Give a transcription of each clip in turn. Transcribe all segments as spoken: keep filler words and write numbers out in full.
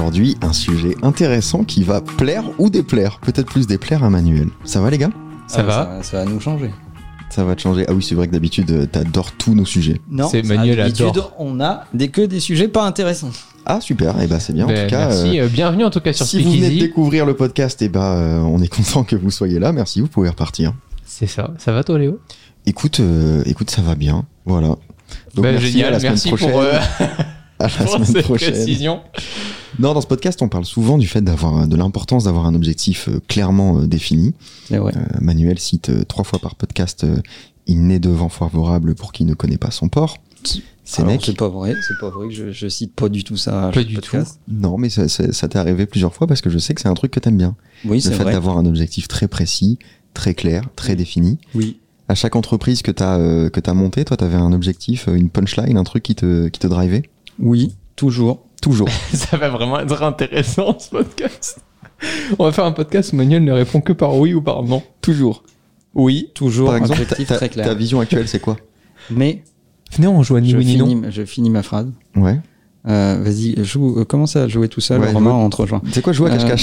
aujourd'hui un sujet intéressant qui va plaire ou déplaire, peut-être plus déplaire à Manuel. Ça va les gars ? Ça Ah, va ça, ça va nous changer. Ça va te changer. Ah oui, c'est vrai que d'habitude, t'adores tous nos sujets. Non, C'est ça, Manuel d'habitude, adore. on a des, que des sujets pas intéressants. Ah super, et bah c'est bien Ben, en tout cas. merci, euh, euh, bienvenue en tout cas sur si vous venez de Speakeasy. découvrir le podcast, et bah euh, on est content que vous soyez là. Merci, vous pouvez repartir. C'est ça, ça va toi Léo ? Écoute, euh, écoute, ça va bien. Voilà. Donc Ben, merci, à génial, la semaine merci prochaine. pour, euh, à la pour semaine cette prochaine. précision. Non, dans ce podcast, on parle souvent du fait d'avoir, de l'importance d'avoir un objectif euh, clairement euh, défini. C'est vrai. Euh, Manuel cite euh, trois fois par podcast euh, il n'est de vent favorable pour qui ne connaît pas son port. Alors, Sénèque. c'est pas vrai, c'est pas vrai que je, je cite pas du tout ça. à Pas chaque du podcast. Non, mais ça, ça, ça t'est arrivé plusieurs fois parce que je sais que c'est un truc que t'aimes bien. Oui, Le c'est fait vrai. d'avoir un objectif très précis, très clair, très défini. Oui. À chaque entreprise que t'as euh, que t'as monté, toi, t'avais un objectif, euh, une punchline, un truc qui te qui te drivait. Oui, toujours. Toujours. Ça va vraiment être intéressant ce podcast. On va faire un podcast où Manuel ne répond que par oui ou par non. Toujours. Oui. Toujours Par exemple, objectif ta, très ta- clair. ta vision actuelle, c'est quoi ? Mais Venez, on joue à ni je oui ni non. finis, je finis ma phrase. Ouais. Euh, vas-y, joue, euh, commence à jouer tout seul, Ouais, Romain, joue. on te rejoint. C'est quoi jouer à Euh, cache-cache ?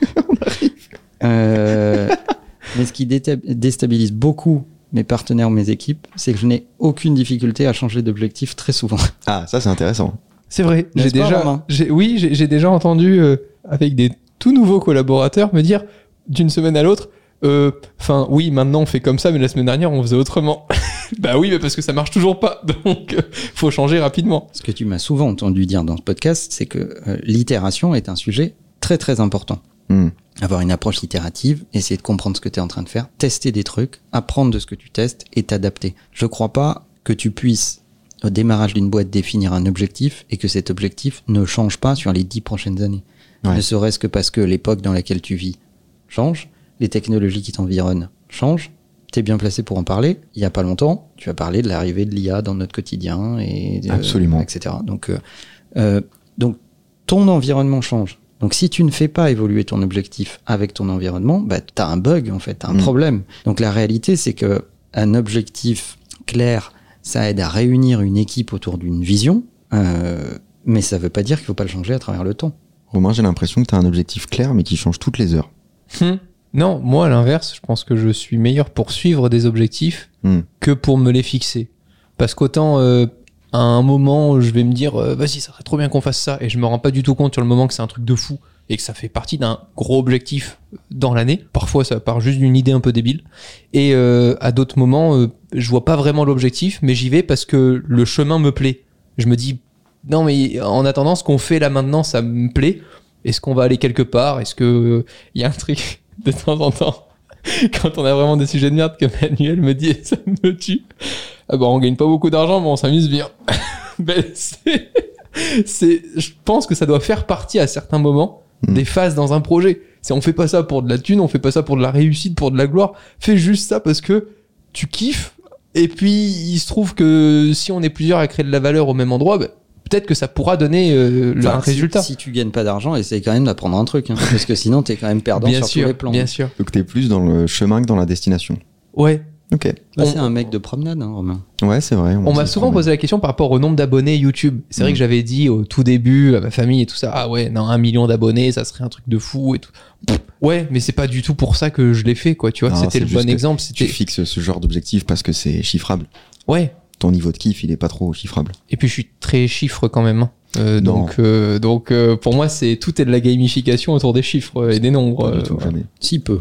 Euh, mais ce qui déta- déstabilise beaucoup mes partenaires ou mes équipes, c'est que je n'ai aucune difficulté à changer d'objectif très souvent. Ah, ça c'est intéressant. C'est vrai, j'ai N'est-ce pas, déjà, Romain j'ai- oui, j'ai j'ai déjà entendu euh, avec des tout nouveaux collaborateurs me dire d'une semaine à l'autre, enfin oui, maintenant on fait comme ça, mais la semaine dernière on faisait autrement. Bah oui, mais parce que ça marche toujours pas, donc euh, faut changer rapidement. Ce que tu m'as souvent entendu dire dans ce podcast, c'est que euh, l'itération est un sujet très très important. Hmm. Avoir une approche itérative, essayer de comprendre ce que tu es en train de faire, tester des trucs, apprendre de ce que tu testes et t'adapter. Je crois pas que tu puisses, au démarrage d'une boîte, définir un objectif et que cet objectif ne change pas sur les dix prochaines années. Ouais. Ne serait-ce que parce que l'époque dans laquelle tu vis change, les technologies qui t'environnent changent. T'es bien placé pour en parler. Il y a pas longtemps, tu as parlé de l'arrivée de l'I A dans notre quotidien et de- Absolument. et cetera. Donc, euh, euh, donc ton environnement change. Donc si tu ne fais pas évoluer ton objectif avec ton environnement, bah t'as un bug en fait, t'as un Mm. problème. Donc la réalité c'est que un objectif clair, ça aide à réunir une équipe autour d'une vision, euh, mais ça veut pas dire qu'il faut pas le changer à travers le temps. Romain, j'ai l'impression que t'as un objectif clair mais qui change toutes les heures. Hum. Non, moi à l'inverse, je pense que je suis meilleur pour suivre des objectifs Hmm. que pour me les fixer. Parce qu'autant euh, à un moment je vais me dire euh, vas-y, ça serait trop bien qu'on fasse ça, et je me rends pas du tout compte sur le moment que c'est un truc de fou et que ça fait partie d'un gros objectif dans l'année. Parfois ça part juste d'une idée un peu débile, et euh, à d'autres moments euh, je vois pas vraiment l'objectif, mais j'y vais parce que le chemin me plaît. Je me dis non, mais en attendant, ce qu'on fait là maintenant, ça me plaît. Est-ce qu'on va aller quelque part? Est-ce que il y a un truc de temps en temps quand on a vraiment des sujets de merde que Manuel me dit et ça me tue? Ah bah on gagne pas beaucoup d'argent, mais on s'amuse bien. Ben, c'est, c'est, je pense que ça doit faire partie à certains moments Mm. des phases dans un projet. C'est, on fait pas ça pour de la thune, on fait pas ça pour de la réussite, pour de la gloire. Fais juste ça parce que tu kiffes. Et puis il se trouve que si on est plusieurs à créer de la valeur au même endroit, ben, peut-être que ça pourra donner euh, le- Enfin, un si- résultat. Si, tu gagnes pas d'argent, essaye quand même d'apprendre un truc, hein, parce que sinon t'es quand même perdant Bien sur sûr, tous les plans. bien sûr. Donc t'es plus dans le chemin que dans la destination. Ouais. Ok. Bah, On- c'est un mec de promenade, hein, Romain. Ouais, c'est vrai. On m'a se souvent promène. posé la question par rapport au nombre d'abonnés YouTube. C'est vrai Mm. que j'avais dit au tout début à ma famille et tout ça, ah ouais, non, un million d'abonnés, ça serait un truc de fou et tout. Pff, ouais, mais c'est pas du tout pour ça que je l'ai fait, quoi. Tu vois, Non, c'était c'est le juste bon que exemple. Tu C'était fixes ce genre d'objectif parce que c'est chiffrable. ouais. Ton niveau de kiff, il est pas trop chiffrable. Et puis je suis très chiffre quand même. hein. Euh, Non. donc, euh, donc euh, pour moi, c'est tout est de la gamification autour des chiffres et des nombres. Pas du euh, tout, voilà. jamais. Si peu.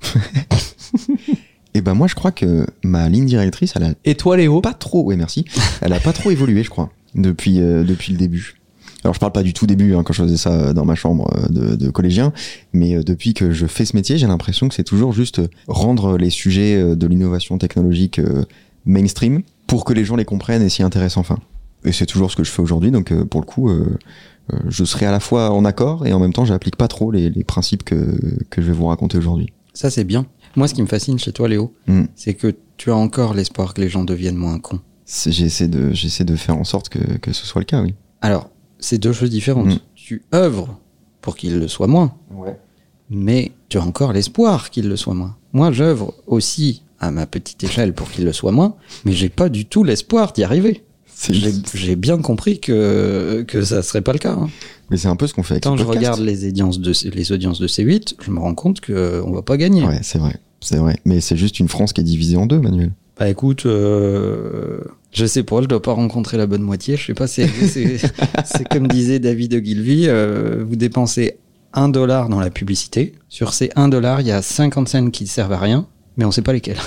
Et ben moi, je crois que ma ligne directrice, elle a Et toi, Léo? pas trop, ouais merci, elle a pas trop évolué, je crois, depuis euh, depuis le début. Alors je parle pas du tout début, hein, quand je faisais ça dans ma chambre euh, de, de collégien, mais euh, depuis que je fais ce métier, j'ai l'impression que c'est toujours juste euh, rendre les sujets euh, de l'innovation technologique euh, mainstream pour que les gens les comprennent et s'y intéressent enfin. Et c'est toujours ce que je fais aujourd'hui, donc euh, pour le coup, euh, euh, je serai à la fois en accord et en même temps, j'applique pas trop les, les principes que que je vais vous raconter aujourd'hui. Ça, c'est bien. Moi, ce qui me fascine chez toi, Léo, Mm. c'est que tu as encore l'espoir que les gens deviennent moins cons. C'est- J'essaie de j'essaie de faire en sorte que que ce soit le cas, oui. Alors, c'est deux choses différentes. Mm. Tu œuvres pour qu'ils le soient moins, Ouais. mais tu as encore l'espoir qu'ils le soient moins. Moi, j'œuvre aussi à ma petite échelle pour qu'ils le soient moins, mais j'ai pas du tout l'espoir d'y arriver. C'est J'ai j'ai bien compris que, que ça serait pas le cas. hein. Mais c'est un peu ce qu'on fait avec Quand ce je podcast. regarde les audiences de, les audiences de C huit, je me rends compte qu'on va pas gagner. Ouais, c'est vrai. C'est vrai. Mais c'est juste une France qui est divisée en deux, Manuel. Bah écoute, euh, je sais pas, je dois pas rencontrer la bonne moitié. Je sais pas, c'est, c'est, c'est comme disait David Ogilvy, euh, vous dépensez un dollar dans la publicité. Sur ces un dollar, il y a cinquante cents qui ne servent à rien, mais on sait pas lesquels.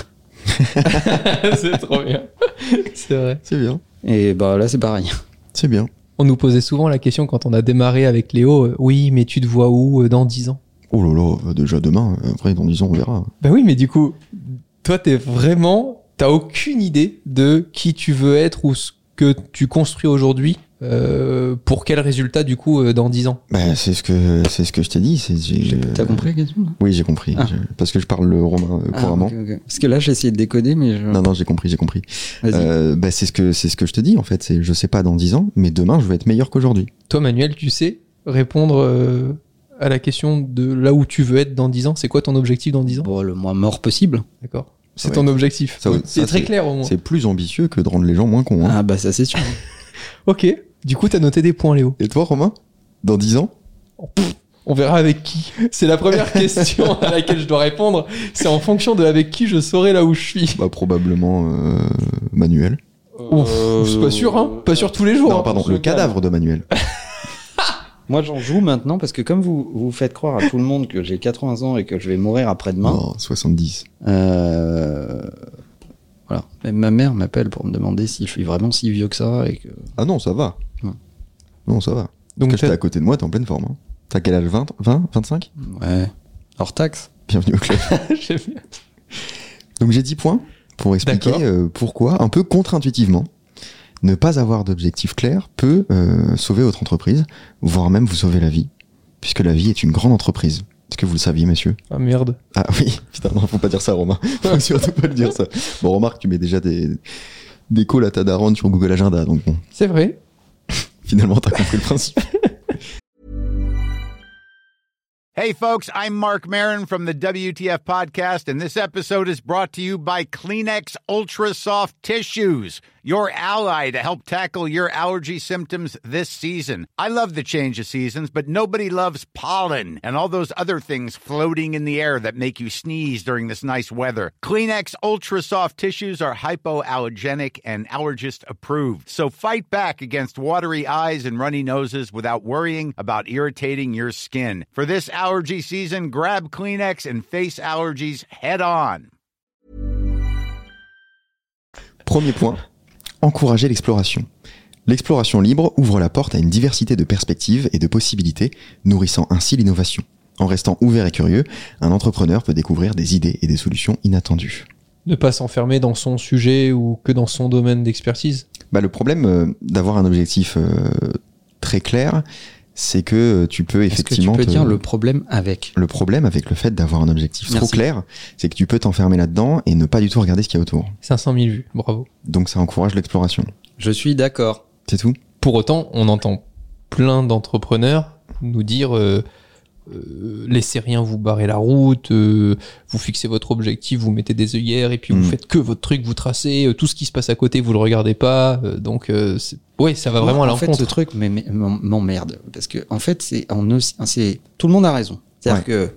C'est trop bien. C'est vrai. C'est bien. Et bah là, c'est pareil. C'est bien. On nous posait souvent la question quand on a démarré avec Léo, euh, oui, mais tu te vois où euh, dans dix ans? Oh là là, déjà demain. Après, dans dix ans, on verra. Bah oui, mais du coup, toi, t'es vraiment, t'as aucune idée de qui tu veux être ou ce que tu construis aujourd'hui. Euh, pour quel résultat, du coup, euh, dans dix ans? Bah, c'est ce que, c'est ce que je t'ai dit. C'est, j'ai, T'as compris la question là? Oui, j'ai compris. Ah. Je- parce que je parle le romain euh, Ah, couramment. ok, ok. Parce que là, j'ai essayé de décoder, mais je... Non, non, j'ai compris, j'ai compris. Vas-y. Euh, bah, c'est ce que, c'est ce que je te dis, en fait. C'est, je sais pas dans dix ans, mais demain, je vais être meilleur qu'aujourd'hui. Toi, Manuel, tu sais répondre euh, à la question de là où tu veux être dans dix ans? C'est quoi ton objectif dans dix ans? Bon, le moins mort possible. D'accord. C'est Ouais. ton objectif. Ça, c'est ça, très c'est- clair au moins. C'est plus ambitieux que de rendre les gens moins cons. Hein. Ah bah ça, c'est sûr. Ok. Du coup, t'as noté des points, Léo. Et toi, Romain? Dans dix ans? On verra avec qui. C'est la première question à laquelle je dois répondre. C'est en fonction de avec qui je saurai là où je suis. Bah, probablement, euh, Manuel. Ouf, c'est pas sûr, hein. Pas sûr tous les jours. Non, hein. pardon, le cadavre de Manuel. Moi, j'en joue maintenant parce que comme vous vous faites croire à tout le monde que j'ai quatre-vingts ans et que je vais mourir après-demain, Non, soixante-dix. euh, voilà. Même ma mère m'appelle pour me demander si je suis vraiment si vieux que ça et que. Ah non, ça va. Ouais. Non, ça va. Donc, Parce que t'as- t'es à côté de moi, t'es en pleine forme. Hein. T'as quel âge? vingt, vingt, vingt-cinq? Ouais. Hors taxe. Bienvenue au club. J'aime bien. Donc j'ai dix points pour expliquer D'accord. euh, pourquoi, un peu contre-intuitivement, ne pas avoir d'objectif clair peut euh, sauver votre entreprise, voire même vous sauver la vie, puisque la vie est une grande entreprise. Est-ce que vous le saviez, messieurs? Ah merde. Ah oui, putain, non, faut pas dire ça, Romain. Faut surtout pas le dire, ça. Bon, remarque, tu mets déjà des, des calls à ta daronne sur Google Agenda, donc bon, C'est vrai. finalement, t'as compris le principe. Hey, folks, I'm Mark Maron from the W T F Podcast, and this episode is brought to you by Kleenex Ultra Soft Tissues, your ally to help tackle your allergy symptoms this season. I love the change of seasons, but nobody loves pollen and all those other things floating in the air that make you sneeze during this nice weather. Kleenex Ultra Soft Tissues are hypoallergenic and allergist approved, so fight back against watery eyes and runny noses without worrying about irritating your skin. For this allergy season, grab Kleenex and face allergies head on. Premier point, encourager l'exploration. L'exploration libre ouvre la porte à une diversité de perspectives et de possibilités, nourrissant ainsi l'innovation. En restant ouvert et curieux, un entrepreneur peut découvrir des idées et des solutions inattendues. Ne pas s'enfermer dans son sujet ou que dans son domaine d'expertise. Bah, le problème euh, d'avoir un objectif euh, très clair, c'est que tu peux Est-ce que tu effectivement... peux te- dire le problème avec? Le problème avec le fait d'avoir un objectif trop Merci. clair, c'est que tu peux t'enfermer là-dedans et ne pas du tout regarder ce qu'il y a autour. cinq cent mille vues. Bravo. Donc ça encourage l'exploration. Je suis d'accord. C'est tout. Pour autant, on entend plein d'entrepreneurs nous dire euh, euh, laissez rien vous barrer la route, euh, vous fixez votre objectif, vous mettez des œillères et puis vous Mm. faites que votre truc, vous tracez, euh, tout ce qui se passe à côté, vous le regardez pas. euh, donc, euh, c'est- ouais, ça va vraiment à en fait, l'encontre. ce truc mais- mais- m'em- m'emmerde. Parce que, en fait, c'est, en aussi- c'est, tout le monde a raison. C'est-à-dire que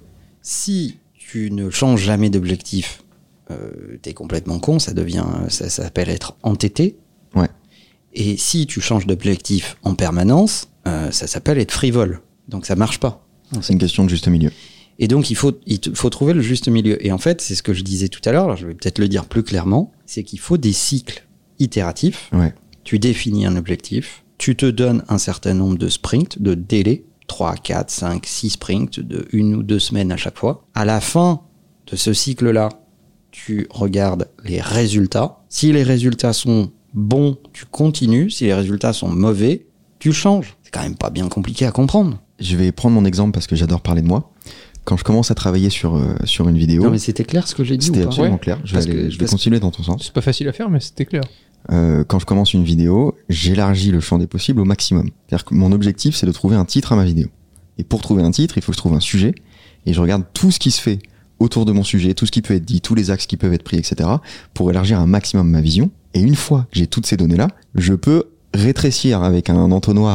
si tu ne changes jamais d'objectif, euh, t'es complètement con, ça devient, ça, ça s'appelle être entêté. Ouais. Et si tu changes d'objectif en permanence, euh, ça s'appelle être frivole. Donc ça marche pas. C'est une question de juste milieu. Et donc, il faut, il te- faut trouver le juste milieu. Et en fait, c'est ce que je disais tout à l'heure, alors je vais peut-être le dire plus clairement, c'est qu'il faut des cycles itératifs. Ouais. Tu définis un objectif, tu te donnes un certain nombre de sprints, de délais, trois, quatre, cinq, six sprints de une ou deux semaines à chaque fois. À la fin de ce cycle-là, tu regardes les résultats. Si les résultats sont bons, tu continues. Si les résultats sont mauvais, tu changes. C'est quand même pas bien compliqué à comprendre. Je vais prendre mon exemple parce que j'adore parler de moi. Quand je commence à travailler sur, euh, sur une vidéo, Non, mais c'était clair ce que j'ai dit ou c'était pas? absolument Ouais. clair. Je vais, Parce aller- que- je vais parce- continuer dans ton sens. C'est pas facile à faire, mais c'était clair. Euh, quand je commence une vidéo, j'élargis le champ des possibles au maximum. C'est-à-dire que mon objectif, c'est de trouver un titre à ma vidéo. Et pour trouver un titre, il faut que je trouve un sujet. Et je regarde tout ce qui se fait autour de mon sujet, tout ce qui peut être dit, tous les axes qui peuvent être pris, et cetera, pour élargir un maximum ma vision. Et une fois que j'ai toutes ces données-là, je peux rétrécir avec un entonnoir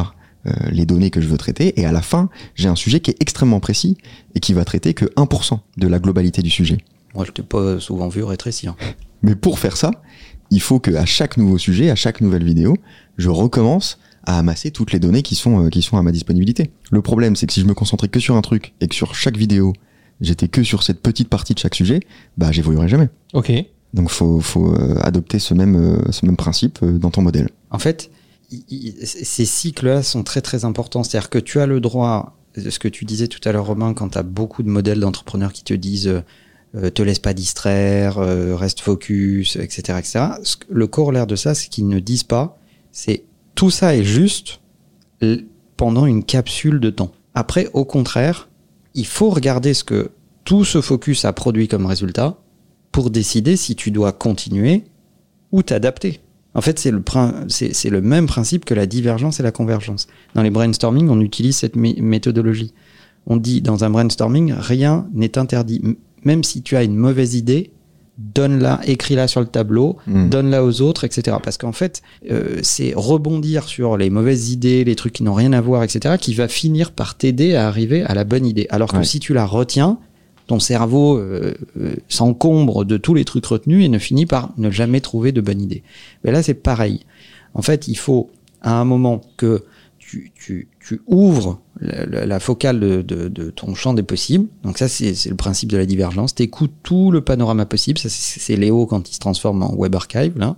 euh, les données que je veux traiter, et à la fin, j'ai un sujet qui est extrêmement précis et qui va traiter que un pour cent de la globalité du sujet. Moi, je t'ai pas souvent vu rétrécir. Mais pour faire ça, il faut qu'à chaque nouveau sujet, à chaque nouvelle vidéo, je recommence à amasser toutes les données qui sont, euh, qui sont à ma disponibilité. Le problème, c'est que si je me concentrais que sur un truc et que sur chaque vidéo, j'étais que sur cette petite partie de chaque sujet, bah j'évoluerai jamais. Ok. Donc faut, faut euh, adopter ce même, euh, ce même principe euh, dans ton modèle. En fait, il, il, ces cycles-là sont très très importants. C'est-à-dire que tu as le droit, ce que tu disais tout à l'heure, Romain, quand tu as beaucoup de modèles d'entrepreneurs qui te disent euh, te laisse pas distraire, euh, reste focus, et cetera, et cetera. Le corollaire de ça, c'est qu'ils ne disent pas, c'est tout ça est juste l- pendant une capsule de temps. Après, au contraire, il faut regarder ce que tout ce focus a produit comme résultat pour décider si tu dois continuer ou t'adapter. En fait, c'est le, prin- c'est, c'est le même principe que la divergence et la convergence. Dans les brainstorming, on utilise cette mé- méthodologie. On dit, dans un brainstorming, rien n'est interdit. M- même si tu as une mauvaise idée, donne-la, écris-la sur le tableau, mmh. donne-la aux autres, et cetera. Parce qu'en fait, euh, c'est rebondir sur les mauvaises idées, les trucs qui n'ont rien à voir, et cetera, qui va finir par t'aider à arriver à la bonne idée. Alors que ouais. si tu la retiens, ton cerveau euh, euh, s'encombre de tous les trucs retenus et ne finit par ne jamais trouver de bonne idée. Mais là, c'est pareil. En fait, il faut, à un moment, que tu, tu, tu ouvres la, la, la focale de, de, de ton champ des possibles. Donc ça, c'est, c'est le principe de la divergence. Tu écoutes tout le panorama possible. Ça, c'est, c'est Léo quand il se transforme en web archive. Là.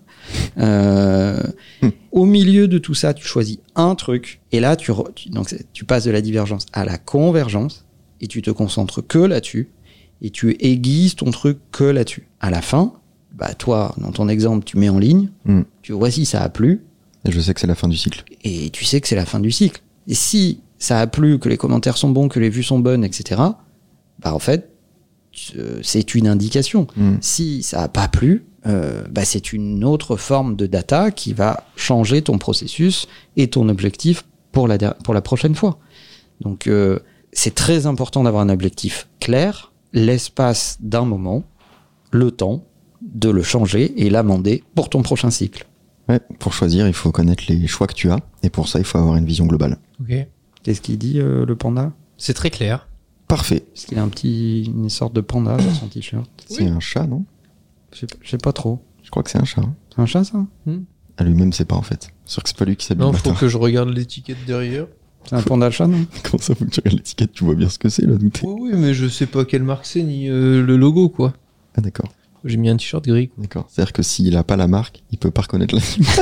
Euh, mmh. Au milieu de tout ça, tu choisis un truc. Et là, tu, re, tu, donc, tu passes de la divergence à la convergence et tu te concentres que là-dessus. Et tu aiguises ton truc que là-dessus. À la fin, bah toi, dans ton exemple, tu mets en ligne, mmh. tu vois si ça a plu. Et je sais que c'est la fin du cycle. Et tu sais que c'est la fin du cycle. Et si ça a plu, que les commentaires sont bons, que les vues sont bonnes, et cetera, bah en fait, c'est une indication. Mmh. Si ça a pas plu, euh, bah c'est une autre forme de data qui va changer ton processus et ton objectif pour la, pour la prochaine fois. Donc, euh, c'est très important d'avoir un objectif clair, l'espace d'un moment, le temps de le changer et l'amender pour ton prochain cycle. Ouais, pour choisir, il faut connaître les choix que tu as, et pour ça, il faut avoir une vision globale. Ok. Qu'est-ce qu'il dit, euh, le panda ? C'est très clair. Parfait. Est-ce qu'il a un petit, une sorte de panda sur son t-shirt ? C'est oui. un chat, non ? Je sais, je sais pas trop. Je crois que c'est un chat. Hein. C'est un chat, ça ? hmm. À lui-même, c'est pas, en fait. C'est sûr que c'est pas lui qui s'habille. Non, faut que je regarde l'étiquette derrière. C'est un panda chat, non ? Comment ça, faut que tu regardes l'étiquette ? Tu vois bien ce que c'est, là, d'où t'es ? Oui, oui, mais je sais pas quelle marque c'est, ni euh, le logo, quoi. Ah, d'accord. J'ai mis un t-shirt gris. Quoi. D'accord. C'est-à-dire que s'il a pas la marque, il peut pas reconnaître l'animal.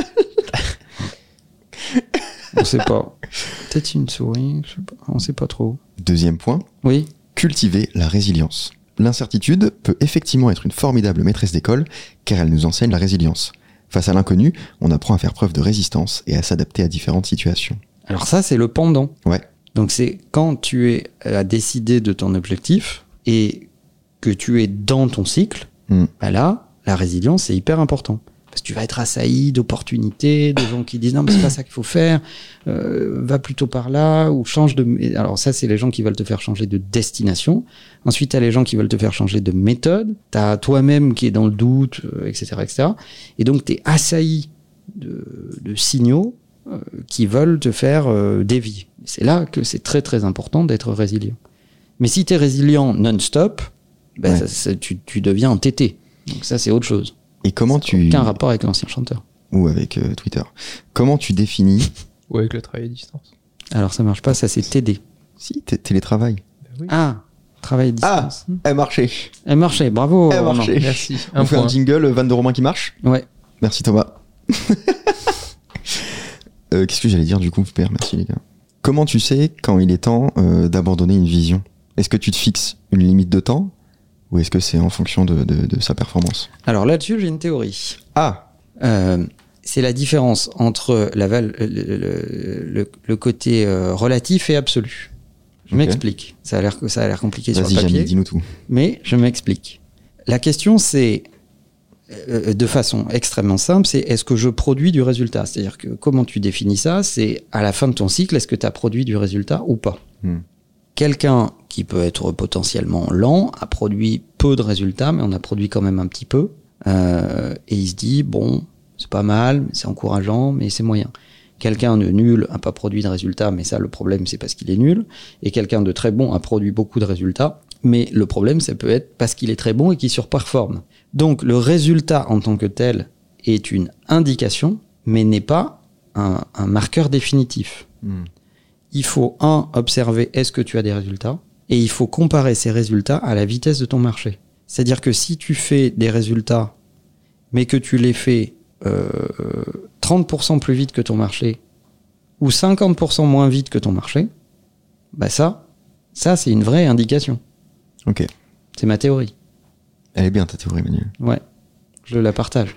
On sait pas. Peut-être une souris, je sais pas. On sait pas trop. Deuxième point. Oui. Cultiver la résilience. L'incertitude peut effectivement être une formidable maîtresse d'école, car elle nous enseigne la résilience. Face à l'inconnu, on apprend à faire preuve de résistance et à s'adapter à différentes situations. Alors ça, c'est le pendant. Ouais. Donc c'est quand tu es à décider de ton objectif et que tu es dans ton cycle, mmh. bah là, la résilience, c'est hyper important. Parce que tu vas être assailli d'opportunités, de gens qui disent non mais c'est pas ça qu'il faut faire, euh, va plutôt par là ou change de. Alors ça c'est les gens qui veulent te faire changer de destination. Ensuite t'as les gens qui veulent te faire changer de méthode. T'as toi-même qui est dans le doute, euh, et cetera, et cetera. Et donc t'es assailli de, de signaux euh, qui veulent te faire euh, dévier. C'est là que c'est très très important d'être résilient. Mais si t'es résilient non-stop, bah, ouais. ça, ça, tu, tu deviens entêté. Donc ça c'est autre chose. Et comment ça tu... Aucun rapport avec l'ancien chanteur. Ou avec euh, Twitter. Comment tu définis... Ou avec le travail à distance. Alors ça marche pas, ça c'est T D. Si, t- télétravail. Ben oui. Ah, travail à distance. Ah, elle marchait. Elle marchait, bravo. Elle marchait. Merci. On un fait point. Un jingle, Van de Romain qui marche. Ouais. Merci Thomas. euh, qu'est-ce que j'allais dire du coup, super, merci les gars. Comment tu sais quand il est temps euh, d'abandonner une vision ? Est-ce que tu te fixes une limite de temps ? Ou est-ce que c'est en fonction de, de, de sa performance ? Alors là-dessus, j'ai une théorie. Ah euh, C'est la différence entre la val- le, le, le, le côté euh, relatif et absolu. Je okay. m'explique. Ça a l'air, ça a l'air compliqué Vas-y, sur le papier. Jamie, dis-nous tout. Mais je m'explique. La question, c'est, euh, de façon extrêmement simple, c'est est-ce que je produis du résultat ? C'est-à-dire que comment tu définis ça ? C'est à la fin de ton cycle, est-ce que tu as produit du résultat ou pas ? hmm. Quelqu'un qui peut être potentiellement lent, a produit peu de résultats, mais on a produit quand même un petit peu. Euh, et il se dit, bon, c'est pas mal, c'est encourageant, mais c'est moyen. quelqu'un de nul a pas produit de résultats, mais ça, le problème, c'est parce qu'il est nul. Et quelqu'un de très bon a produit beaucoup de résultats, mais le problème, ça peut être parce qu'il est très bon et qu'il surperforme. Donc, le résultat en tant que tel est une indication, mais n'est pas un, un marqueur définitif. Mmh. Il faut, un, observer est-ce que tu as des résultats, et il faut comparer ces résultats à la vitesse de ton marché. C'est-à-dire que si tu fais des résultats, mais que tu les fais euh, trente pour cent plus vite que ton marché, ou cinquante pour cent moins vite que ton marché, bah ça, ça c'est une vraie indication. Ok. C'est ma théorie. Elle est bien ta théorie, Manuel. Ouais, je la partage.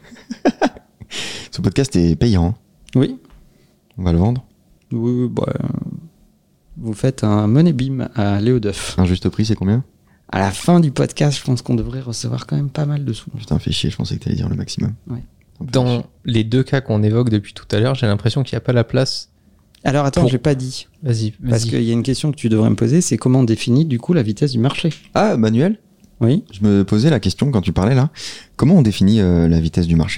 Ce podcast est payant. Hein. Oui. On va le vendre. Oui, bah, vous faites un money beam à Léo Duff. Un juste prix, c'est combien ? À la fin du podcast, je pense qu'on devrait recevoir quand même pas mal de sous. Putain, fais chier, je pensais que t'allais dire le maximum. Ouais. Dans les deux cas qu'on évoque depuis tout à l'heure, j'ai l'impression qu'il n'y a pas la place. Alors attends, pour... j'ai pas dit. Vas-y, vas-y. Parce qu'il y a une question que tu devrais me poser, c'est comment on définit du coup la vitesse du marché ? Ah, Manuel ? Oui. Je me posais la question quand tu parlais là. Comment on définit euh, la vitesse du marché ?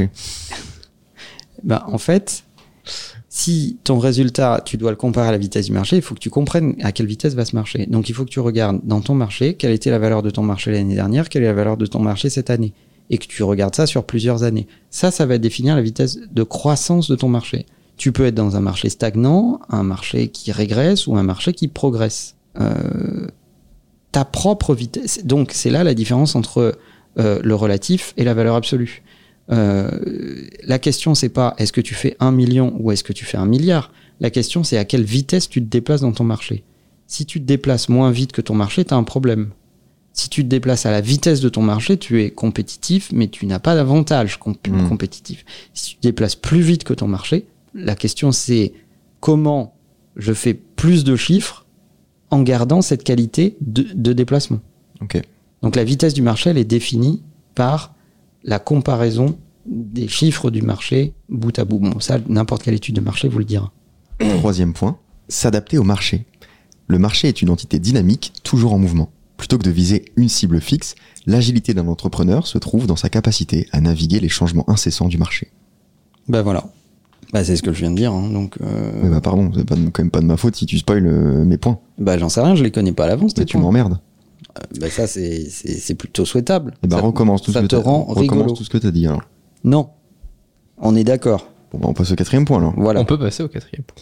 Bah, en fait, si ton résultat, tu dois le comparer à la vitesse du marché, il faut que tu comprennes à quelle vitesse va ce marché. Donc, il faut que tu regardes dans ton marché, quelle était la valeur de ton marché l'année dernière, quelle est la valeur de ton marché cette année. Et que tu regardes ça sur plusieurs années. Ça, ça va définir la vitesse de croissance de ton marché. Tu peux être dans un marché stagnant, un marché qui régresse ou un marché qui progresse. Euh, ta propre vitesse. Donc, c'est là la différence entre euh, le relatif et la valeur absolue. Euh, la question, c'est pas est-ce que tu fais un million ou est-ce que tu fais un milliard. La question, c'est à quelle vitesse tu te déplaces dans ton marché. Si tu te déplaces moins vite que ton marché, tu as un problème. Si tu te déplaces à la vitesse de ton marché, tu es compétitif, mais tu n'as pas d'avantage comp- mmh. compétitif. Si tu te déplaces plus vite que ton marché, la question, c'est comment je fais plus de chiffres en gardant cette qualité de, de déplacement. Okay. Donc la vitesse du marché, elle est définie par la comparaison des chiffres du marché bout à bout. Bon, ça, n'importe quelle étude de marché vous le dira. Troisième point, s'adapter au marché. Le marché est une entité dynamique, toujours en mouvement. Plutôt que de viser une cible fixe, l'agilité d'un entrepreneur se trouve dans sa capacité à naviguer les changements incessants du marché. Ben voilà. Bah c'est ce que je viens de dire. Hein, donc. Euh... Mais bah pardon, c'est pas de, quand même pas de ma faute si tu spoil euh, mes points. Bah j'en sais rien, je les connais pas à l'avance. Mais tu m'emmerdes. Euh, bah ça c'est, c'est, c'est plutôt souhaitable. Et bah ça, recommence tout ça ce que te t'as, rend recommence rigolo. tout ce que t'as dit alors. Non, on est d'accord. Bon bah on passe au quatrième point alors. Voilà. On peut passer au quatrième point.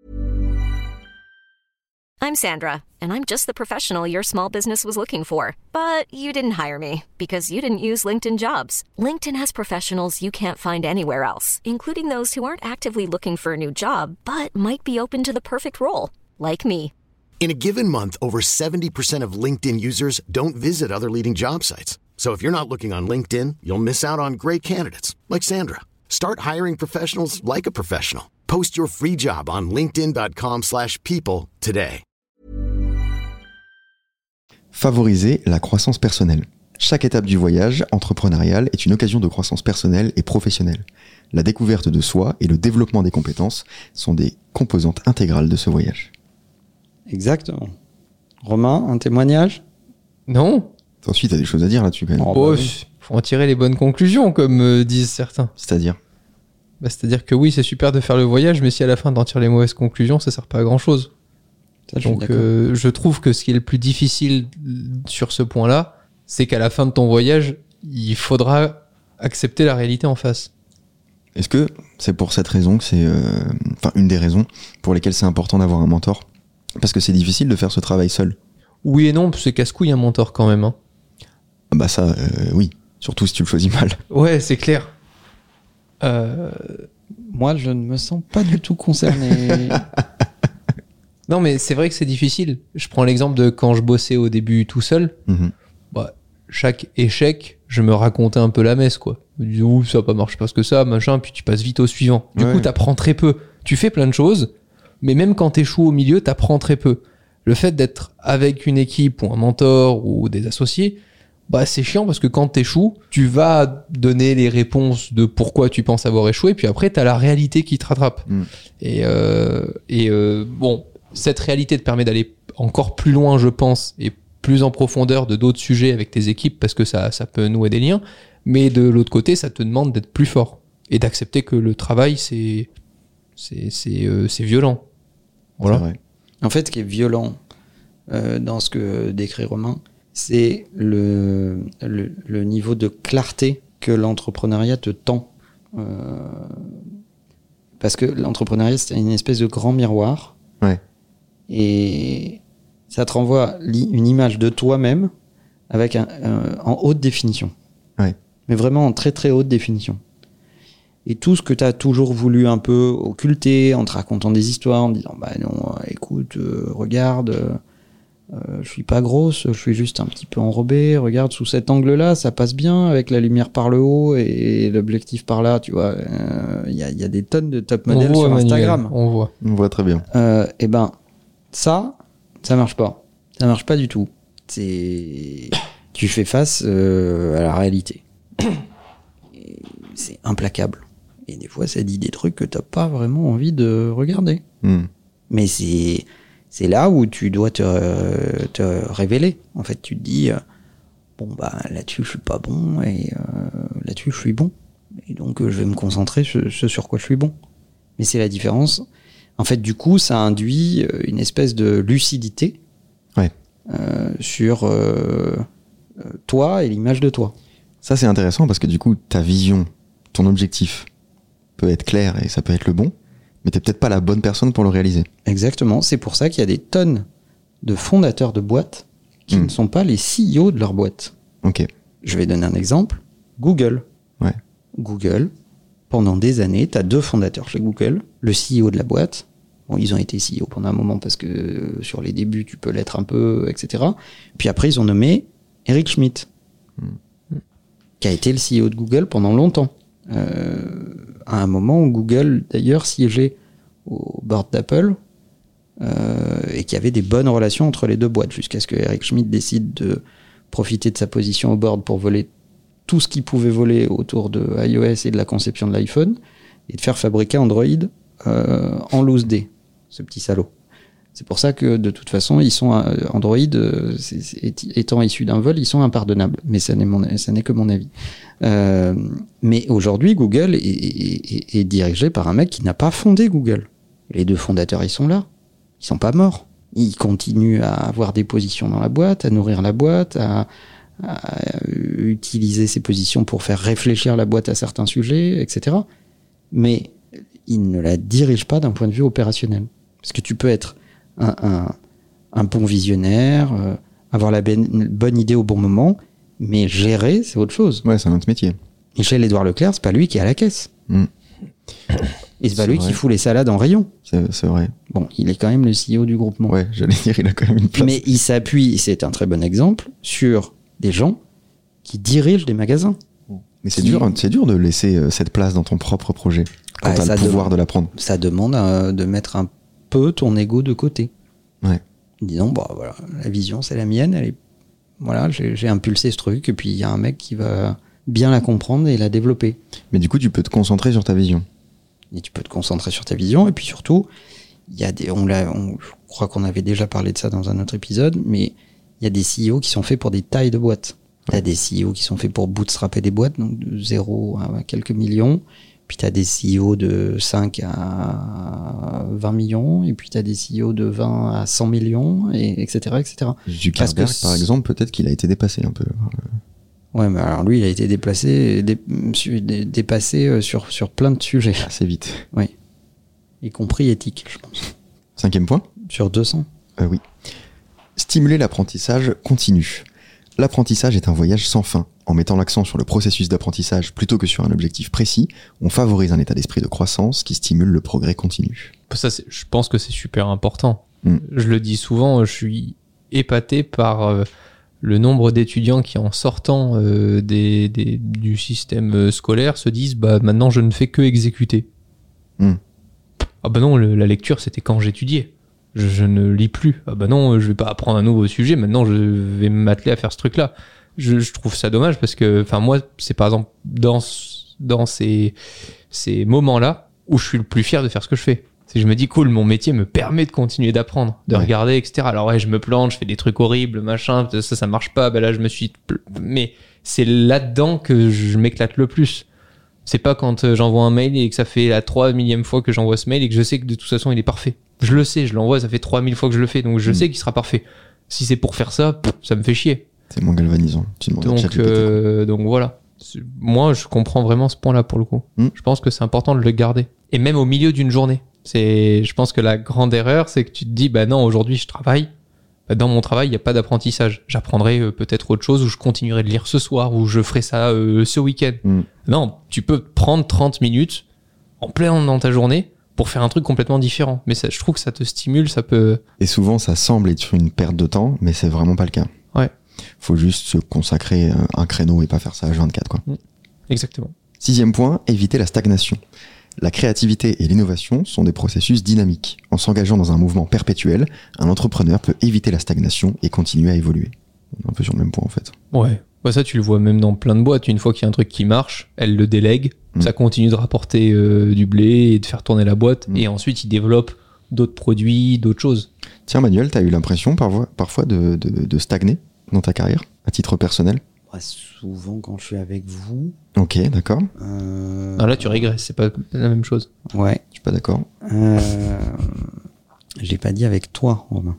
I'm Sandra, and I'm just the professional your small business was looking for. But you didn't hire me because you didn't use LinkedIn Jobs. LinkedIn has professionals you can't find anywhere else, including those who aren't actively looking for a new job, but might be open to the perfect role, like me. In a given month, over seventy percent of LinkedIn users don't visit other leading job sites. So if you're not looking on LinkedIn, you'll miss out on great candidates like Sandra. Start hiring professionals like a professional. Post your free job on linkedin.com slash people today. Favoriser la croissance personnelle. Chaque étape du voyage entrepreneurial est une occasion de croissance personnelle et professionnelle. La découverte de soi et le développement des compétences sont des composantes intégrales de ce voyage. Exactement. Romain, un témoignage ? Non. Ensuite, t'as des choses à dire là-dessus quand même. Oh, Oh, bah oui. faut en tirer les bonnes conclusions, comme euh, disent certains. C'est-à-dire Bah, c'est-à-dire que oui, c'est super de faire le voyage, mais si à la fin d'en tirer les mauvaises conclusions, ça sert pas à grand-chose. Ça, je suis Donc d'accord. euh, je trouve que ce qui est le plus difficile sur ce point-là, c'est qu'à la fin de ton voyage, il faudra accepter la réalité en face. Est-ce que c'est pour cette raison que c'est... euh, Enfin, une des raisons pour lesquelles c'est important d'avoir un mentor ? Parce que c'est difficile de faire ce travail seul. Oui et non, c'est casse-couille un mentor quand même. Hein. Ah bah ça, euh, oui. Surtout si tu le choisis mal. Ouais, c'est clair. Euh... Moi, je ne me sens pas du tout concerné. Non, mais c'est vrai que c'est difficile. Je prends l'exemple de quand je bossais au début tout seul. Mhm. Bah, chaque échec, je me racontais un peu la messe, quoi. Je me disais, ouh, ça pas marché parce que ça, machin, puis tu passes vite au suivant. Du Ouais. coup, t'apprends très peu. Tu fais plein de choses, mais même quand t'échoues au milieu, t'apprends très peu. Le fait d'être avec une équipe ou un mentor ou des associés, bah, c'est chiant parce que quand t'échoues, tu vas donner les réponses de pourquoi tu penses avoir échoué, puis après, t'as la réalité qui te rattrape. Mm. Et, euh, et euh, bon, cette réalité te permet d'aller encore plus loin, je pense, et plus en profondeur de d'autres sujets avec tes équipes parce que ça, ça peut nouer des liens. Mais de l'autre côté, ça te demande d'être plus fort et d'accepter que le travail, c'est, C'est, c'est, euh, c'est violent. Voilà. C'est vrai. En fait, ce qui est violent euh, dans ce que décrit Romain, c'est le, le, le niveau de clarté que l'entrepreneuriat te tend. Euh, parce que l'entrepreneuriat, c'est une espèce de grand miroir. Ouais. Et ça te renvoie li- une image de toi-même avec un, un- en haute définition. Ouais. Mais vraiment en très très haute définition. Et tout ce que tu as toujours voulu un peu occulter en te racontant des histoires, en disant bah non, euh, écoute, euh, regarde, euh, euh, je suis pas grosse, je suis juste un petit peu enrobée, regarde sous cet angle-là, ça passe bien avec la lumière par le haut et l'objectif par là, tu vois. Il y, a, y a des tonnes de top On modèles voit, sur Manuel, Instagram. on voit. On voit très bien. Euh, et ben, ça, ça marche pas. Ça marche pas du tout. C'est, tu fais face euh, à la réalité. Et c'est implacable. Et des fois, ça dit des trucs que t'as pas vraiment envie de regarder. Hmm. Mais c'est, c'est là où tu dois te, te révéler. En fait, tu te dis, euh, bon, bah, là-dessus, je suis pas bon, et euh, là-dessus, je suis bon. Et donc, euh, je vais me concentrer sur ce sur quoi je suis bon. Mais c'est la différence. En fait, du coup, ça induit euh, une espèce de lucidité Ouais. euh, sur euh, euh, toi et l'image de toi. Ça, c'est intéressant parce que du coup, ta vision, ton objectif peut être clair et ça peut être le bon, mais t'es peut-être pas la bonne personne pour le réaliser. Exactement. C'est pour ça qu'il y a des tonnes de fondateurs de boîtes qui Mm. ne sont pas les C E O de leur boîte. Ok. Je vais donner un exemple. Google. Ouais. Google, pendant des années, tu as deux fondateurs chez Google. Le C E O de la boîte. Bon, ils ont été C E O pendant un moment parce que euh, sur les débuts, tu peux l'être un peu, et cetera. Puis après, ils ont nommé Eric Schmidt, Mm. qui a été le C E O de Google pendant longtemps. Euh, à un moment où Google, d'ailleurs, siégeait au board d'Apple euh, et qu'il y avait des bonnes relations entre les deux boîtes, jusqu'à ce que Eric Schmidt décide de profiter de sa position au board pour voler tout ce qu'il pouvait voler autour de iOS et de la conception de l'iPhone, et de faire fabriquer Android euh, en loose day, ce petit salaud. C'est pour ça que de toute façon, ils sont euh, Android, euh, c'est, c'est, étant issus d'un vol, ils sont impardonnables. Mais ça n'est, mon, ça n'est que mon avis. Euh, mais aujourd'hui, Google est, est, est, est dirigé par un mec qui n'a pas fondé Google. Les deux fondateurs, ils sont là. Ils sont pas morts. Ils continuent à avoir des positions dans la boîte, à nourrir la boîte, à, à utiliser ces positions pour faire réfléchir la boîte à certains sujets, et cetera. Mais ils ne la dirigent pas d'un point de vue opérationnel. Parce que tu peux être un, un, un bon visionnaire, euh, avoir la ben, bonne idée au bon moment, mais gérer, c'est autre chose. Ouais, c'est un autre métier. Michel-Édouard Leclerc, c'est pas lui qui est à la caisse. Mm. Et c'est pas C'est lui vrai. qui fout les salades en rayon. C'est, c'est vrai. Bon, il est quand même le C E O du groupement. Ouais, j'allais dire, il a quand même une place. Mais il s'appuie, c'est un très bon exemple, sur des gens qui dirigent des magasins. Mais c'est qui- dur, c'est dur de laisser euh, cette place dans ton propre projet quand Ah, t'as ça le pouvoir demande- de la prendre. Ça demande euh, de mettre un peu ton ego de côté. Ouais. Disons, bah voilà, la vision c'est la mienne, elle est, voilà, j'ai, j'ai impulsé ce truc, et puis il y a un mec qui va bien la comprendre et la développer. Mais du coup, tu peux te concentrer sur ta vision. Et tu peux te concentrer sur ta vision, et puis surtout, il y a des, on l'a, on- je crois qu'on avait déjà parlé de ça dans un autre épisode, mais il y a des C E O qui sont faits pour des tailles de boîtes. T'as des C E O qui sont faits pour bootstrapper des boîtes, donc de zéro à quelques millions. Puis t'as des C E O de cinq à vingt millions, et puis t'as des C E O de vingt à cent millions, et etc., et cetera. Zuckerberg, Parce que par exemple, peut-être qu'il a été dépassé un peu. Ouais, mais alors lui, il a été déplacé, dé, su- dé- dépassé euh, sur, sur plein de sujets, Assez vite. oui. Y compris éthique, je pense. Cinquième point. Sur deux cents. Euh, oui. Stimuler l'apprentissage continu. L'apprentissage est un voyage sans fin. En mettant l'accent sur le processus d'apprentissage plutôt que sur un objectif précis, on favorise un état d'esprit de croissance qui stimule le progrès continu. Ça, c'est- je pense que c'est super important. Mm. Je le dis souvent, je suis épaté par euh, le nombre d'étudiants qui, en sortant euh, des, des- du système euh, scolaire, se disent bah maintenant je ne fais que exécuter. Mm. Ah bah non, le- la lecture c'était quand j'étudiais. Je, je ne lis plus. Ah bah non, je vais pas apprendre un nouveau sujet. Maintenant, je vais m'atteler à faire ce truc-là. Je, je trouve ça dommage parce que, enfin moi, c'est par exemple dans ce- dans ces ces moments-là où je suis le plus fier de faire ce que je fais. C'est je me dis cool, mon métier me permet de continuer d'apprendre, de Ouais. regarder, et cetera. Alors ouais, je me plante, je fais des trucs horribles, machin, ça ça marche pas. Ben là, je me suis, mais c'est là-dedans que je m'éclate le plus. C'est pas quand euh, j'envoie un mail et que ça fait la trois millième fois que j'envoie ce mail et que je sais que de toute façon il est parfait. Je le sais, je l'envoie, ça fait trois mille fois que je le fais, donc je Mm. sais qu'il sera parfait. Si c'est pour faire ça, pff, ça me fait chier. C'est moins galvanisant. Tu demandes à Donc, ChatGPT, quoi. euh, donc voilà. C'est- Moi, je comprends vraiment ce point-là pour le coup. Mm. Je pense que c'est important de le garder. Et même au milieu d'une journée. C'est, je pense que la grande erreur, c'est que tu te dis, bah non, aujourd'hui je travaille. Bah, dans mon travail, il n'y a pas d'apprentissage. J'apprendrai euh, peut-être autre chose, ou je continuerai de lire ce soir, ou je ferai ça euh, ce week-end. Mm. Non, tu peux prendre trente minutes en plein dans ta journée pour faire un truc complètement différent. Mais ça, je trouve que ça te stimule, ça peut... Et souvent, ça semble être une perte de temps, mais c'est vraiment pas le cas. Ouais. Faut juste se consacrer euh, un créneau et pas faire ça à vingt-quatre, quoi. Exactement. Sixième point, éviter la stagnation. La créativité et l'innovation sont des processus dynamiques. En s'engageant dans un mouvement perpétuel, un entrepreneur peut éviter la stagnation et continuer à évoluer. On est un peu sur le même point, en fait. Ouais. Bah ça, tu le vois même dans plein de boîtes. Une fois qu'il y a un truc qui marche, elle le délègue. Mm. Ça continue de rapporter euh, du blé et de faire tourner la boîte. Mm. Et ensuite, ils développent d'autres produits, d'autres choses. Tiens, Manuel, t'as eu l'impression parfois, parfois de, de, de stagner dans ta carrière, à titre personnel? Ouais, souvent, quand je suis avec vous. Ok, d'accord. Euh... Ah, là, tu régresses. C'est pas la même chose. Ouais. Je suis pas d'accord. Euh... Je l'ai pas dit avec toi, Romain.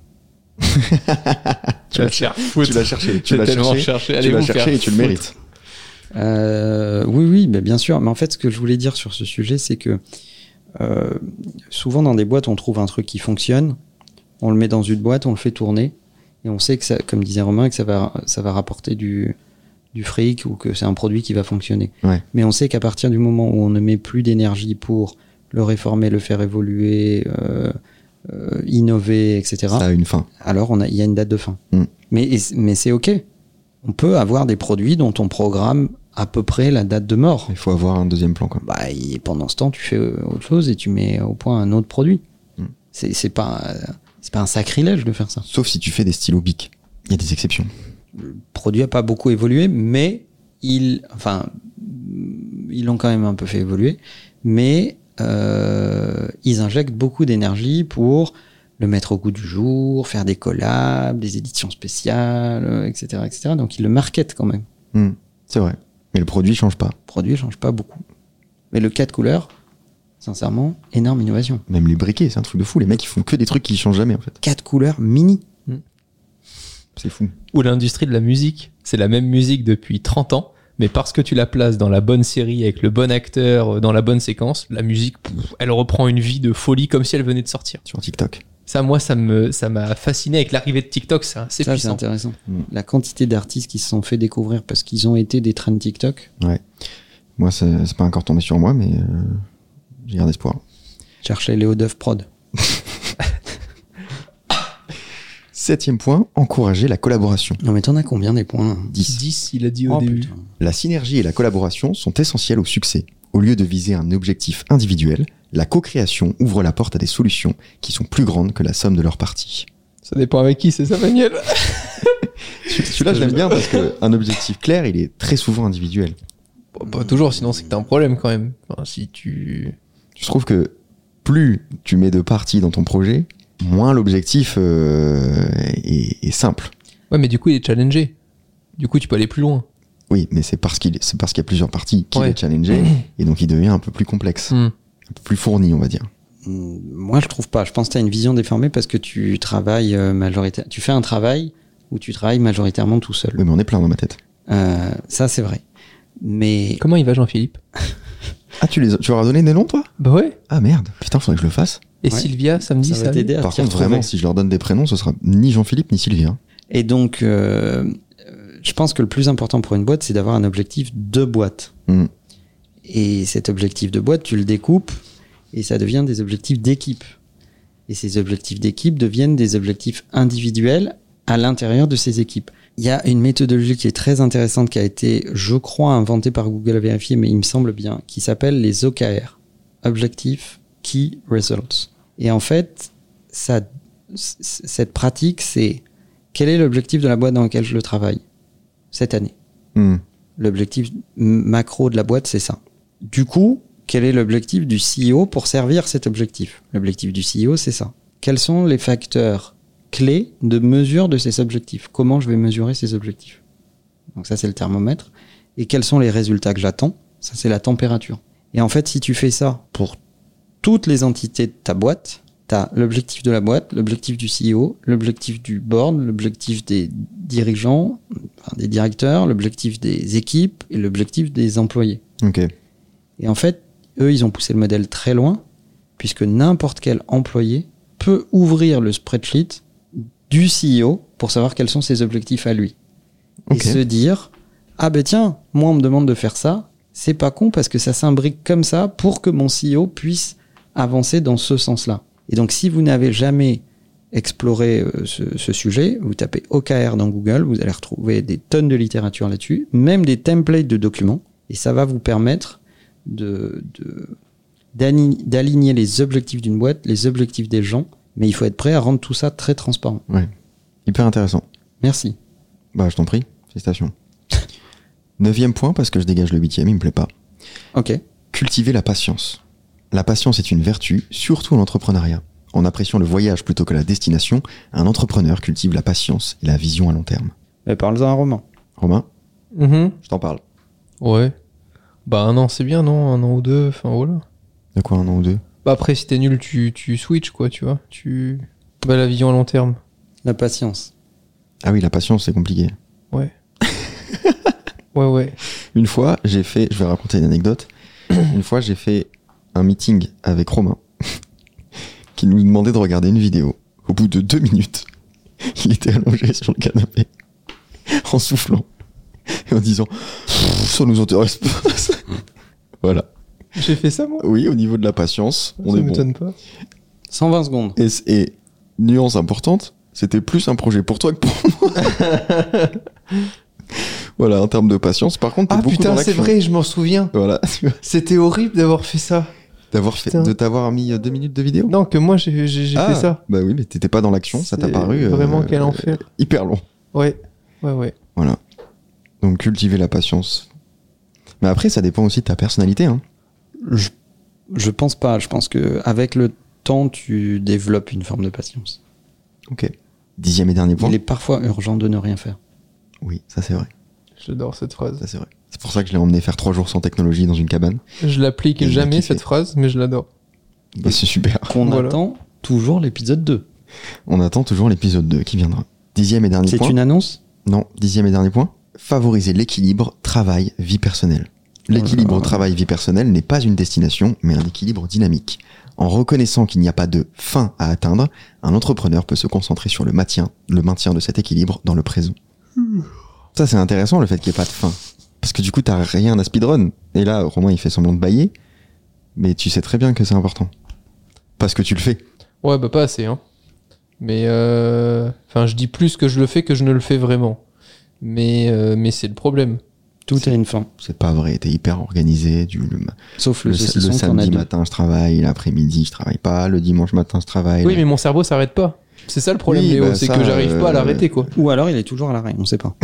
Tu vas te faire foutre. Tu l'as cherché, tu J'ai l'as tellement cherché, cherché. tu Allez l'as vous cherché faire et tu le foutre. mérites. Euh, oui, oui, bah bien sûr. Mais en fait, ce que je voulais dire sur ce sujet, c'est que euh, souvent dans des boîtes, on trouve un truc qui fonctionne, on le met dans une boîte, on le fait tourner, et on sait que ça, comme disait Romain, que ça va, ça va rapporter du, du fric ou que c'est un produit qui va fonctionner. Ouais. Mais on sait qu'à partir du moment où on ne met plus d'énergie pour le réformer, le faire évoluer, euh, euh, innover, et cetera, Ça a une fin. alors on a, il y a une date de fin. Mm. Mais, et- mais c'est OK. On peut avoir des produits dont on programme à peu près la date de mort. Il faut avoir un deuxième plan, quoi. Bah, et pendant ce temps, tu fais euh, autre chose et tu mets au point un autre produit. Mm. C'est, c'est pas, euh, c'est pas un sacrilège de faire ça. Sauf si tu fais des stylos Bic. Il y a des exceptions. Le produit a pas beaucoup évolué, mais ils, enfin, ils l'ont quand même un peu fait évoluer, mais euh, ils injectent beaucoup d'énergie pour le mettre au goût du jour, faire des collabs, des éditions spéciales, euh, et cetera, et cetera. Donc ils le marketent quand même. Hmm, c'est vrai. Mais le produit change pas. Le produit change pas beaucoup. Mais le quatre couleurs, sincèrement, énorme innovation. Même les briquets, c'est un truc de fou. Les mecs, ils font que des trucs qui changent jamais, en fait. Quatre couleurs mini. C'est fou. Ou l'industrie de la musique. C'est la même musique depuis trente ans, mais parce que tu la places dans la bonne série, avec le bon acteur, dans la bonne séquence, la musique, pff, elle reprend une vie de folie comme si elle venait de sortir. Sur TikTok. Ça, moi, ça me, ça m'a fasciné avec l'arrivée de TikTok, c'est assez Ça, c'est puissant. intéressant. Mm. La quantité d'artistes qui se sont fait découvrir parce qu'ils ont été des trends TikTok. Moi, c'est c'est pas encore tombé sur moi, mais euh, j'ai garde espoir. Cherchez Léo Duff Prod. Septième point, encourager la collaboration. Non mais t'en as combien des points là dix. dix, il a dit au Oh, début. putain. La synergie et la collaboration sont essentielles au succès. Au lieu de viser un objectif individuel, la co-création ouvre la porte à des solutions qui sont plus grandes que la somme de leurs parties. Ça dépend avec qui, c'est ça, Manuel. Celui-là, je l'aime bien parce qu'un objectif clair, il est très souvent individuel. Bon, pas toujours, sinon c'est que t'as un problème quand même. Enfin, si tu... Je trouve que plus tu mets de parties dans ton projet, moins l'objectif euh, est, est simple. Ouais, mais du coup, il est challengé. Du coup, tu peux aller plus loin. Oui, mais c'est parce qu'il c'est parce qu'il y a plusieurs parties qui Ouais. est challengé et donc il devient un peu plus complexe, Hmm. un peu plus fourni, on va dire. Mm, Moi je trouve pas. Je pense que t'as une vision déformée parce que tu travailles euh, majoritairement. Tu fais un travail où tu travailles majoritairement tout seul. Oui, mais on est plein dans ma tête. Euh, ça c'est vrai. Mais Comment il va, Jean-Philippe? Ah, tu, les, tu leur as donné des noms, toi? Bah ouais. Ah merde, putain, faudrait que je le fasse. Et Ouais. Sylvia, samedi, ça ça va allait t'aider à Par t'y contre, retrouver. vraiment, si je leur donne des prénoms, ce sera ni Jean-Philippe ni Sylvia. Et donc, euh, je pense que le plus important pour une boîte, c'est d'avoir un objectif de boîte. Hmm. Et cet objectif de boîte, tu le découpes et ça devient des objectifs d'équipe. Et ces objectifs d'équipe deviennent des objectifs individuels à l'intérieur de ces équipes. Il y a une méthodologie qui est très intéressante qui a été, je crois, inventée par Google à vérifier, mais il me semble bien, qui s'appelle les O K R. Objective Key Results. Et en fait, ça, c- cette pratique, c'est quel est l'objectif de la boîte dans laquelle je le travaille cette année. Hmm. L'objectif m- macro de la boîte, c'est ça. Du coup, quel est l'objectif du C E O pour servir cet objectif? L'objectif du C E O, c'est ça. Quels sont les facteurs clés de mesure de ces objectifs? Comment je vais mesurer ces objectifs? Donc ça, c'est le thermomètre. Et quels sont les résultats que j'attends? Ça, c'est la température. Et en fait, si tu fais ça pour toutes les entités de ta boîte, tu as l'objectif de la boîte, l'objectif du C E O, l'objectif du board, l'objectif des dirigeants, enfin des directeurs, l'objectif des équipes et l'objectif des employés. Ok. Et en fait, eux, ils ont poussé le modèle très loin, puisque n'importe quel employé peut ouvrir le spreadsheet du C E O pour savoir quels sont ses objectifs à lui. Ok. Et se dire, ah ben tiens, moi on me demande de faire ça, c'est pas con parce que ça s'imbrique comme ça pour que mon C E O puisse avancer dans ce sens-là. Et donc si vous n'avez jamais exploré euh, ce, ce sujet, vous tapez O K R dans Google, vous allez retrouver des tonnes de littérature là-dessus, même des templates de documents, et ça va vous permettre de, de, d'aligner, d'aligner les objectifs d'une boîte, les objectifs des gens, mais il faut être prêt à rendre tout ça très transparent. Ouais. Hyper intéressant. Merci. Bah, je t'en prie. Félicitations. Neuvième point, parce que je dégage le huitième, il me plaît pas. Ok. Cultiver la patience. La patience est une vertu, surtout en entrepreneuriat. En appréciant le voyage plutôt que la destination, un entrepreneur cultive la patience et la vision à long terme. Mais parle-en à Romain. Romain, Mhm. je t'en parle. Ouais. Bah un an c'est bien, non? Un an ou deux, enfin voilà. De quoi, un an ou deux? Bah après si t'es nul tu, tu switches quoi, tu vois. Tu... Bah la vision à long terme. La patience. Ah oui, la patience, c'est compliqué. Ouais. ouais ouais. Une fois, j'ai fait, je vais raconter une anecdote. Une fois, j'ai fait un meeting avec Romain qui nous demandait de regarder une vidéo. Au bout de deux minutes, il était allongé sur le canapé en soufflant et en disant ça nous intéresse pas. Voilà. J'ai fait ça moi. Oui, au niveau de la patience, on Ça est bon. m'étonne pas. cent vingt secondes. Et, et nuance importante, c'était plus un projet pour toi que pour moi. Voilà, en termes de patience. Par contre, t'es Ah beaucoup putain dans c'est l'action. vrai, je m'en souviens. Voilà, C'était horrible d'avoir fait ça. d'avoir fait, Putain. de t'avoir mis euh, deux minutes de vidéo. Non que moi j'ai, j'ai, j'ai Ah, fait ça. Bah oui, mais t'étais pas dans l'action, ça t'a C'est paru euh, vraiment quel enfer. hyper long. Ouais. Ouais ouais. Voilà. Donc cultiver la patience. Mais après, ça dépend aussi de ta personnalité. Hein. Je, je pense pas. Je pense que avec le temps, tu développes une forme de patience. Ok. Dixième et dernier point. Il est parfois urgent de ne rien faire. Oui, ça c'est vrai. J'adore cette phrase. Ça c'est vrai. C'est pour ça que je l'ai emmené faire trois jours sans technologie dans une cabane. Je l'applique Et il a jamais kiffé. cette phrase, mais je l'adore. Bah, c'est super. Qu'on Voilà. attend toujours l'épisode deux. On attend toujours l'épisode deux qui viendra. Dixième et dernier C'est point. une annonce? Non, dixième et dernier point. Favoriser l'équilibre travail-vie personnelle. L'équilibre Oh là là. travail-vie personnelle n'est pas une destination, mais un équilibre dynamique. En reconnaissant qu'il n'y a pas de fin à atteindre, un entrepreneur peut se concentrer sur le maintien, le maintien de cet équilibre dans le présent. Ça, c'est intéressant, le fait qu'il n'y ait pas de fin. Parce que du coup, t'as rien à speedrun. Et là, Romain, il fait semblant de bailler. Mais tu sais très bien que c'est important. Parce que tu le fais. Ouais, bah pas assez, hein. Mais euh... enfin, je dis plus que je le fais que je ne le fais vraiment. Mais euh, mais c'est le problème. Tout a une fin. C'est pas vrai, t'es hyper organisé. Du, le, Sauf le, le, saucisson le qu'on a samedi deux. matin, je travaille. L'après-midi, je travaille pas. Le dimanche matin, je travaille. Oui, mais mon cerveau s'arrête pas. C'est ça le problème, Oui, Léo, bah, c'est ça, que j'arrive pas à euh, l'arrêter, quoi. Ou alors il est toujours à l'arrêt, on sait pas.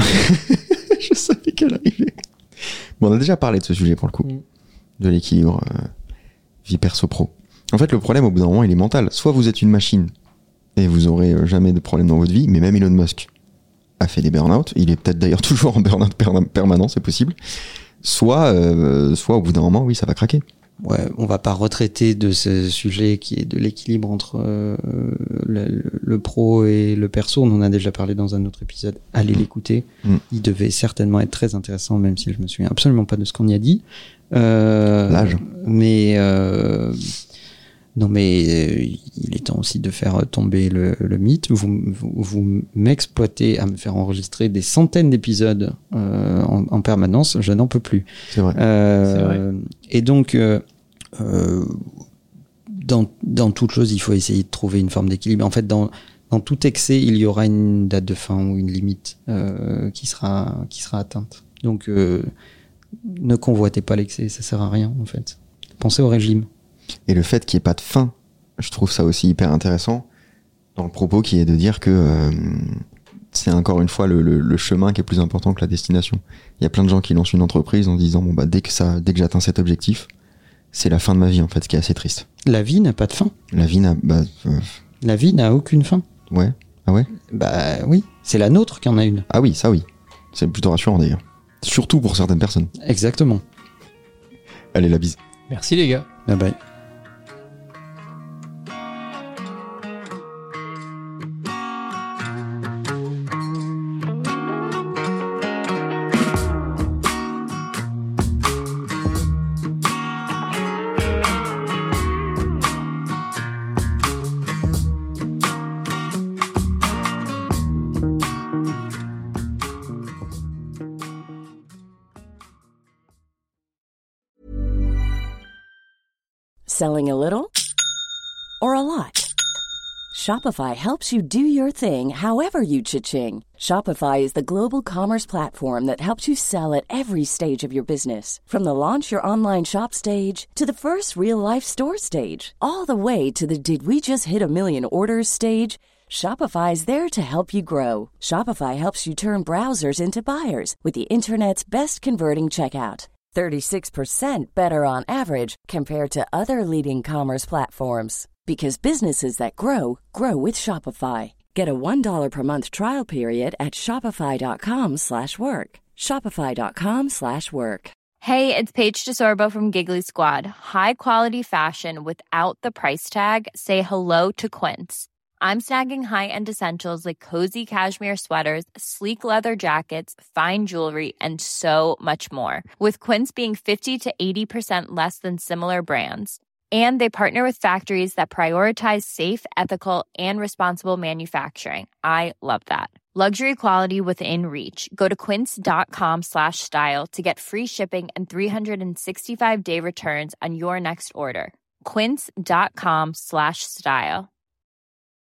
Je savais qu'elle arrivait. Bon, on a déjà parlé de ce sujet pour le coup. Mm. De l'équilibre euh, vie perso-pro. En fait, le problème, au bout d'un moment, il est mental. Soit vous êtes une machine et vous aurez euh, jamais de problème dans votre vie, mais même Elon Musk a fait des burn-out. Il est peut-être d'ailleurs toujours en burn-out per- permanent, c'est possible. Soit, euh, soit au bout d'un moment, oui, ça va craquer. Ouais, on va pas retraiter de ce sujet qui est de l'équilibre entre euh, le, le pro et le perso. On en a déjà parlé dans un autre épisode. Allez l'écouter. Mm. Il devait certainement être très intéressant, même si je me souviens absolument pas de ce qu'on y a dit. Euh, L'âge. Mais euh, non, mais euh, il est temps aussi de faire tomber le, le mythe. Vous, vous, vous m'exploitez à me faire enregistrer des centaines d'épisodes euh, en, en permanence. Je n'en peux plus. C'est vrai. Euh, C'est vrai. Et donc, euh, euh, dans, dans toute chose, il faut essayer de trouver une forme d'équilibre. En fait, dans, dans tout excès, il y aura une date de fin ou une limite euh, qui sera, qui sera atteinte. Donc, euh, ne convoitez pas l'excès, ça sert à rien, en fait. Pensez au régime. Et le fait qu'il n'y ait pas de fin, je trouve ça aussi hyper intéressant dans le propos qui est de dire que euh, c'est encore une fois le, le, le chemin qui est plus important que la destination. Il y a plein de gens qui lancent une entreprise en disant bon bah dès que ça, dès que j'atteins cet objectif, c'est la fin de ma vie en fait, ce qui est assez triste. La vie n'a pas de fin. La vie n'a, bah euh, La vie n'a aucune fin. ouais, ah ouais, Bah oui, c'est la nôtre qui en a une. ah oui, ça oui, c'est plutôt rassurant d'ailleurs. Surtout pour certaines personnes. Exactement. Allez, la bise. Merci les gars. Bye bye. Selling a little or a lot? Shopify helps you do your thing however you cha-ching. Shopify is the global commerce platform that helps you sell at every stage of your business. From the launch your online shop stage to the first real-life store stage, all the way to the did we just hit a million orders stage. Shopify is there to help you grow. Shopify helps you turn browsers into buyers with the internet's best converting checkout. thirty-six percent better on average compared to other leading commerce platforms. Because businesses that grow, grow with Shopify. Get a one dollar per month trial period at shopify.com slash work. Shopify.com slash work. Hey, it's Paige DeSorbo from Giggly Squad. High quality fashion without the price tag. Say hello to Quince. I'm snagging high-end essentials like cozy cashmere sweaters, sleek leather jackets, fine jewelry, and so much more. With Quince being fifty to eighty percent less than similar brands. And they partner with factories that prioritize safe, ethical, and responsible manufacturing. I love that. Luxury quality within reach. Go to quince.com slash style to get free shipping and three sixty-five day returns on your next order. Quince.com slash style.